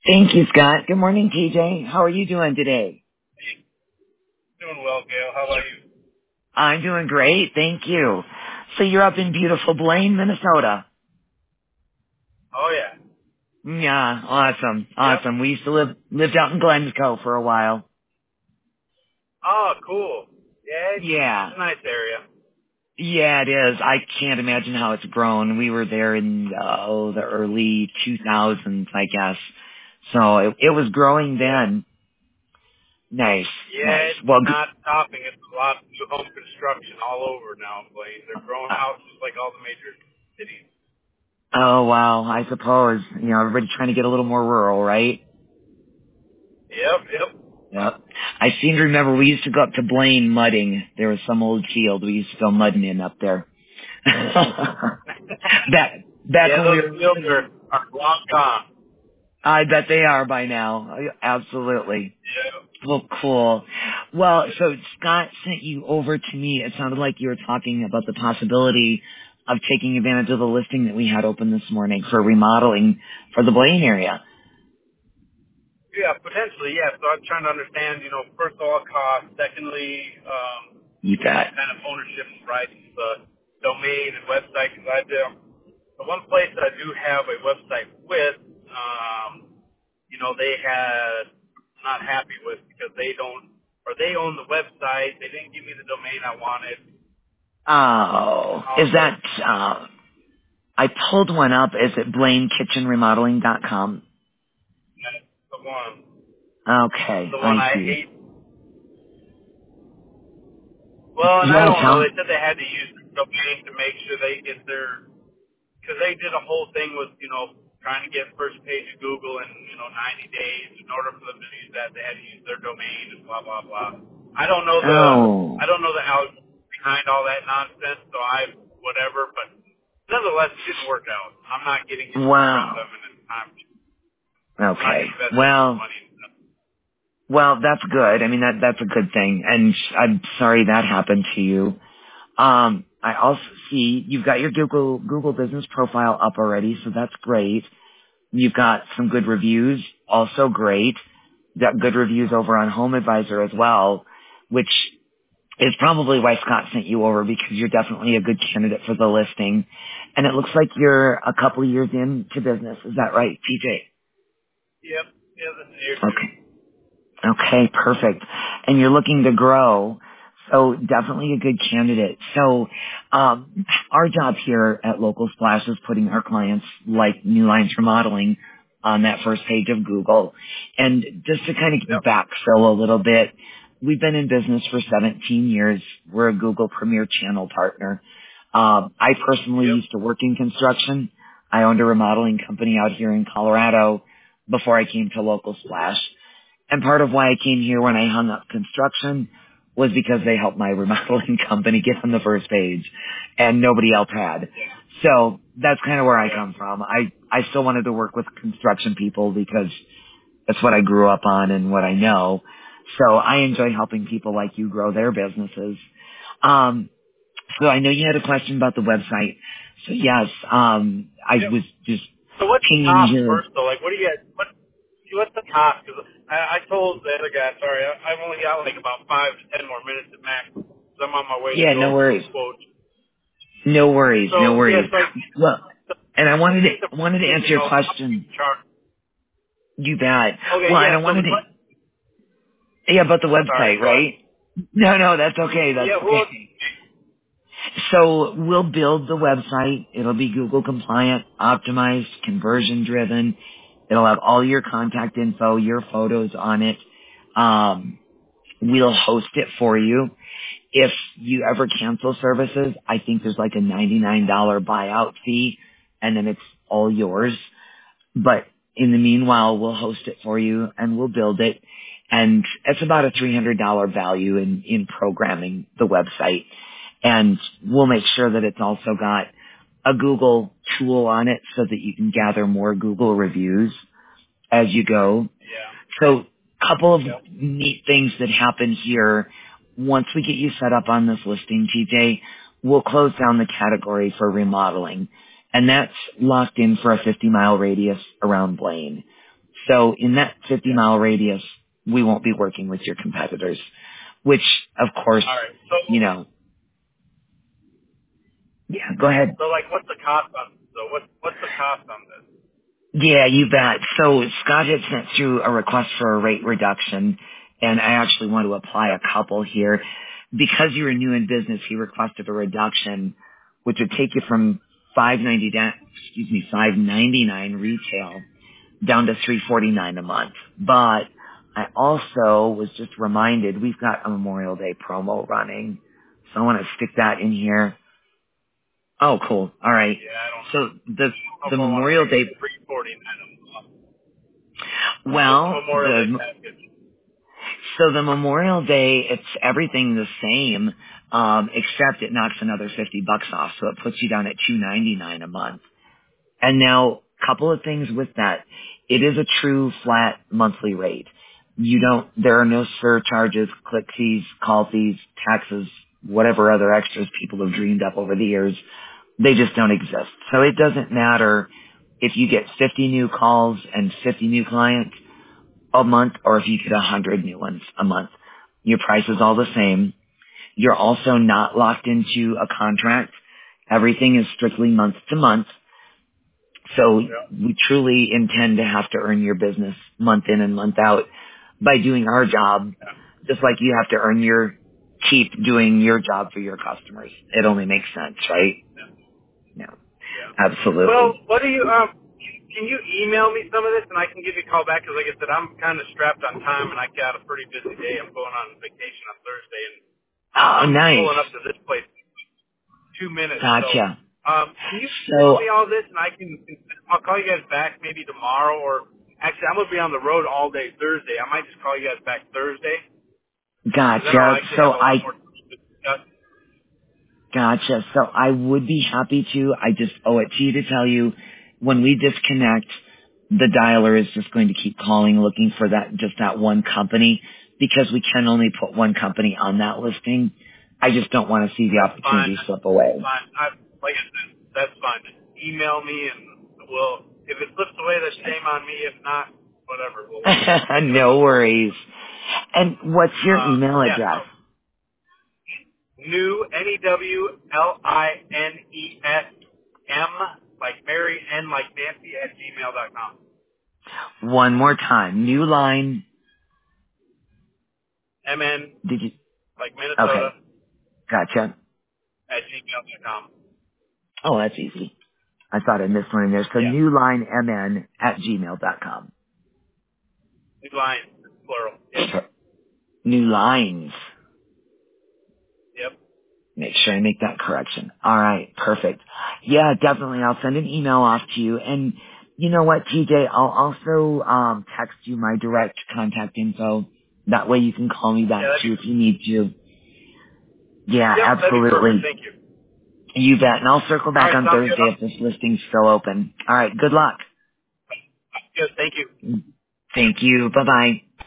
Thank you, Scott. Good morning, TJ. How are you doing today? Doing well, Gail. How about you? I'm doing great. Thank you. So you're up in beautiful Blaine, Minnesota. Oh, yeah. Yeah, awesome. Yep. Awesome. We used to lived out in Glencoe for a while. Oh, cool. Yeah, it's Yeah. a nice area. Yeah, it is. I can't imagine how it's grown. We were there in the early 2000s, I guess. So it was growing Yeah. then. Nice, Yeah, nice. it's Well, not stopping. It's a lot of new home construction all over now in Blaine. They're growing houses like all the major cities. oh wow, I suppose. Everybody's trying to get a little more rural, right? Yep, yep. Yep. I seem to remember we used to go up to Blaine mudding. There was some old field we used to go mudding in up there. back Yeah, when we those were fields living. are long gone. I bet they are by now. Absolutely. Yeah. Well, cool. Well, so Scott sent you over to me. It sounded like you were talking about the possibility of taking advantage of the listing that we had open this morning for remodeling for the Blaine area. Yeah, potentially, yeah. So I'm trying to understand, first of all, cost. Secondly, You bet. kind of ownership rights, the domain and website. Because the one place that I do have a website with, they had not happy with because they own the website. They didn't give me the domain I wanted. Oh, is Also, that, I pulled one up. Is it BlaineKitchenRemodeling.com? that's Okay, the one I I see. hate. Well, and You I want to don't know. tell? They said they had to use the domain to make sure they get their, because they did a whole thing with, trying to get first page of Google in, 90 days. In order for them to use that, they had to use their domain and blah, blah, blah. Oh, I don't know the algorithm behind all that nonsense, so whatever, but nonetheless, it didn't work out. I'm not getting anything from wow. them, and it's time. I'm not Okay. going to invest any more Well, money in them. that's good. I mean, that's a good thing. And I'm sorry that happened to you. I also see you've got your Google business profile up already, so that's great. You've got some good reviews, also great. You've got good reviews over on Home Advisor as well, which is probably why Scott sent you over because you're definitely a good candidate for the listing. And it looks like you're a couple of years into business. Is that right, TJ? Yep. Yeah, this is year two. Okay. Okay, perfect. And you're looking to grow. So definitely a good candidate. So our job here at Local Splash is putting our clients like New Lines Remodeling on that first page of Google. And just to kind of Yep. backfill a little bit, we've been in business for 17 years. We're a Google Premier Channel partner. I personally Yep. used to work in construction. I owned a remodeling company out here in Colorado before I came to Local Splash. And part of why I came here when I hung up construction was because they helped my remodeling company get on the first page and nobody else had. Yeah. So that's kind of where I Yeah. come from. I still wanted to work with construction people because that's what I grew up on and what I know. So I enjoy helping people like you grow their businesses. Um, so I know you had a question about the website. So yes, I Yep. was just So what's the pinging cost your, first, though? Like, what do you get? What's the cost? Because I told the other guy, sorry, I've only got like about 5 to 10 more minutes at max. So I'm on my way to yeah, no go over worries. those quotes. No worries, So no yeah, worries. so Well, and I I wanted need the to wanted to answer your how much you question. charge. You bet. Okay, Well, and yeah. I So wanted the to yeah about the sorry, website, go ahead. right? No, that's okay. That's Yeah, well, okay. So we'll build the website. It'll be Google compliant, optimized, conversion driven. It'll have all your contact info, your photos on it. We'll host it for you. If you ever cancel services, I think there's like a $99 buyout fee, and then it's all yours. But in the meanwhile, we'll host it for you and we'll build it. And it's about a $300 value in programming the website. And we'll make sure that it's also got a Google tool on it so that you can gather more Google reviews as you go. yeah, So a couple of yeah, neat things that happen here. Once we get you set up on this listing, TJ, we'll close down the category for remodeling. And that's locked in for a 50-mile radius around Blaine. So in that 50-mile radius, we won't be working with your competitors, which, of course, All right. So, yeah, go ahead. so like, what's the cost on? So what's the cost on this? Yeah, you bet. So Scott had sent through a request for a rate reduction, and I actually want to apply a couple here. Because you were new in business, he requested a reduction, which would take you from $599 retail down to $349 a month. But I also was just reminded we've got a Memorial Day promo running, so I want to stick that in here. Oh, cool. All right. Yeah, I don't So the know if I want to Memorial pay Day. $349 a month. What's the Well, Memorial Day package? so the Memorial Day, it's everything the same, except it knocks another $50 off, so it puts you down at $299 a month. And now, couple of things with that. It is a true flat monthly rate. There are no surcharges, click fees, call fees, taxes, whatever other extras people have dreamed up over the years. They just don't exist. So it doesn't matter if you get 50 new calls and 50 new clients a month or if you get 100 new ones a month. Your price is all the same. You're also not locked into a contract. Everything is strictly month to month. So Yeah. we truly intend to have to earn your business month in and month out by doing our job, Yeah. just like you have to earn your keep doing your job for your customers. It only makes sense, right? Yeah. No, Yeah. Well, absolutely. what do you can you email me some of this and I can give you a call back? Because like I said, I'm kind of strapped on time and I got a pretty busy day. I'm going on vacation on Thursday and Oh, I'm nice. pulling up to this place in 2 minutes. So Gotcha. can you email So, me all this and I'll call you guys back maybe tomorrow or actually I'm gonna be on the road all day Thursday. I might just call you guys back Thursday because then I'll gotcha. actually So have a lot more time to discuss. Gotcha. So I would be happy to. I just owe it to you to tell you when we disconnect, the dialer is just going to keep calling looking for that one company because we can only put one company on that listing. I just don't want to see the That's fine. opportunity slip away. Fine. Like I said, that's fine. Just email me and if it slips away, that's shame on me. If not, whatever. We'll pick it up No again. worries. And what's your email Yeah. address? So new NEWLINESM like Mary N like Nancy at gmail.com. One more time. New line. MN Did you? like Minnesota Okay. Gotcha. at gmail.com. Oh, that's easy. I thought I missed one in there. So Yeah. newlinemn@gmail.com. New line, plural. Yep. New lines. Yep. Make sure I make that correction. All right, perfect. Yeah, definitely. I'll send an email off to you. And you know what, TJ? I'll also text you my direct contact info. That way you can call me back Yeah, too if you need to. Yeah, that'd be perfect. absolutely. Thank you. You bet. And I'll circle All back right, on sounds good. Thursday if this listing's still open. All right, good luck. Good. Thank you. Thank you. Bye-bye.